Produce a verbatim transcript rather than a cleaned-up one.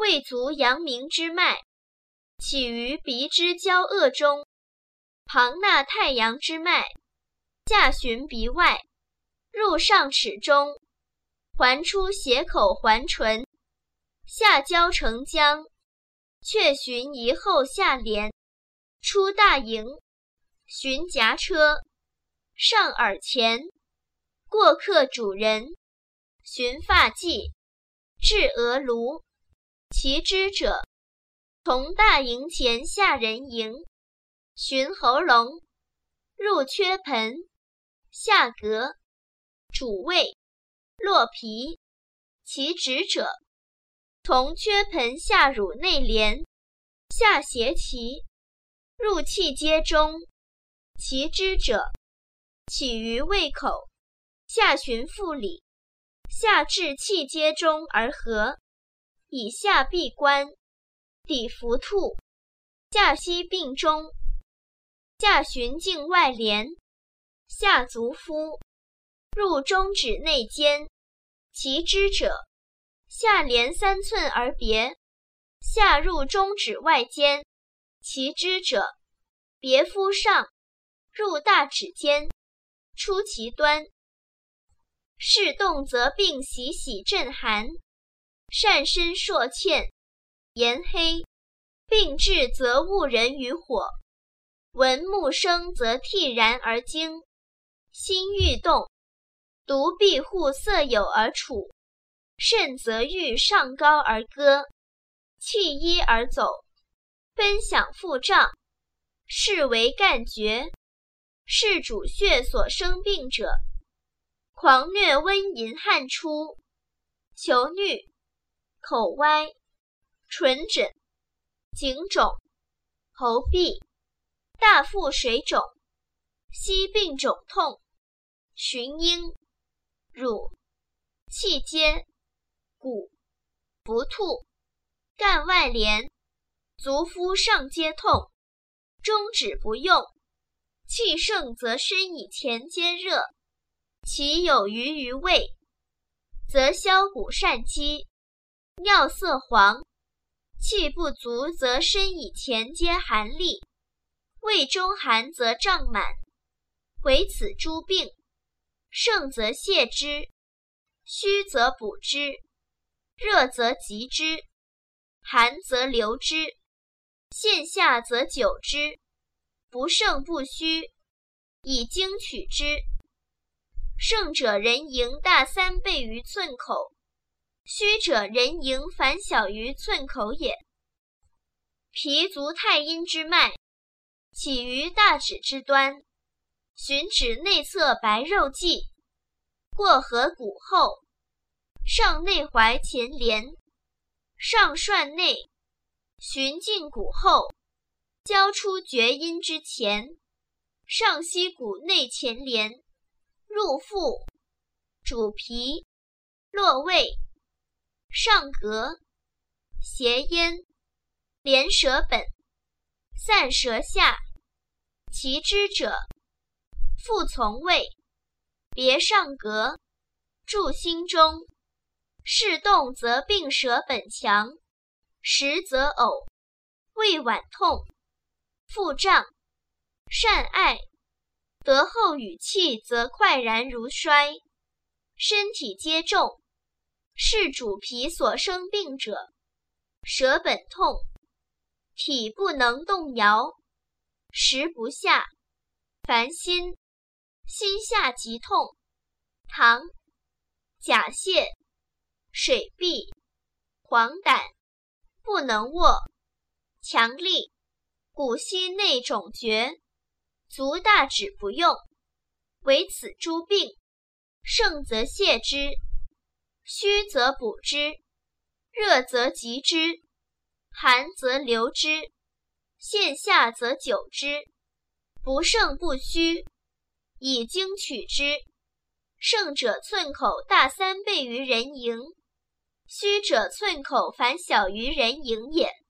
未足阳明之脉，起于鼻之交颚中，旁纳太阳之脉，下循鼻外，入上齿中，环出斜口环唇，下交承浆，却循一后下廉，出大营，循颊车，上耳前，过客主人，循发髻，至额颅。其支者，从大营前下人营，循喉咙，入缺盆，下膈，主胃，络皮。其指者，从缺盆下乳内廉，下胁脐，入气阶中。其支者，起于胃口，下循腹里，下至气阶中而合，以下闭关，抵伏吐，下息并中，下循境外廉，下足夫，入中指内间。其支者，下连三寸而别，下入中指外间。其支者，别夫上，入大指间，出其端。是动则病喜喜震寒，善身烁欠，颜黑，病至则误人于火，闻木声则惕然而惊，心欲动，独闭户色有而处，肾则欲上高而歌，气一而走，奔响腹胀，是为干绝，是主血所生病者。狂疟温淫汗出，求衄，口歪，唇疹，颈肿，喉痹，大腹水肿，膝病肿痛，循阴，乳，气阶，骨，不吐，干外廉，足夫上阶痛，中指不用，气盛则身以前阶热，其有余于胃，则消谷疝积，尿色黄，气不足则身以前阶寒栗，胃中寒则胀满，为此诸病。盛则泻之，虚则补之，热则急之，寒则留之，陷下则久之，不盛不虚，以经取之。盛者人迎大三倍于寸口，虚者人迎反小于寸口也。脾足太阴之脉，起于大指之端，循指内侧白肉际，过合谷后，上内踝前廉，上涮内，循胫骨后，交出厥阴之前，上膝骨内前廉，入腹，主皮，络胃，上膈，胁咽，连舌本，散舌下。其支者，腹从胃，别上膈，注心中。是动则病舌本强，实则呕，胃脘痛，腹胀，疝爱，得后语气则快然如衰，身体皆重，是主脾所生病者。舌本痛，体不能动摇，食不下，烦心，心下急痛，痰，甲泻，水闭，黄疸，不能卧，强力，骨膝内肿厥，足大指不用，为此诸病。盛则泻之，虚则补之，热则急之，寒则留之，陷下则久之，不盛不虚，以经取之。盛者寸口大三倍于人迎，虚者寸口反小于人迎也。